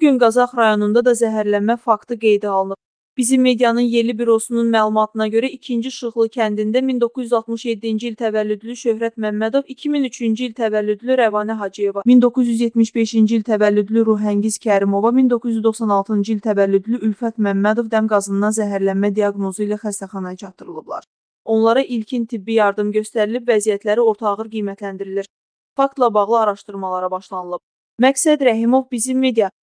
Bugün Qazax rayonunda da zəhərlənmə faktı qeydə alınıb. Bizim medianın yerli bürosunun məlumatına görə 2-ci Şıxlı kəndində 1967-ci il təvəllüdlü Şöhrət Məmmədov, 2003-cü il təvəllüdlü Rəvanə Hacıyeva, 1975-ci il təvəllüdlü Ruhəngiz Kərimova, 1996-cı il təvəllüdlü Ülfət Məmmədov dəm qazından zəhərlənmə diaqnozu ilə xəstəxanaya çatdırılıblar. Onlara ilkin tibbi yardım göstərilib, vəziyyətləri orta ağır qiymətləndirilir. Faktla bağlı araşdırmalara başlanılıb. Məqsəd Rəhimov, Bizim Media.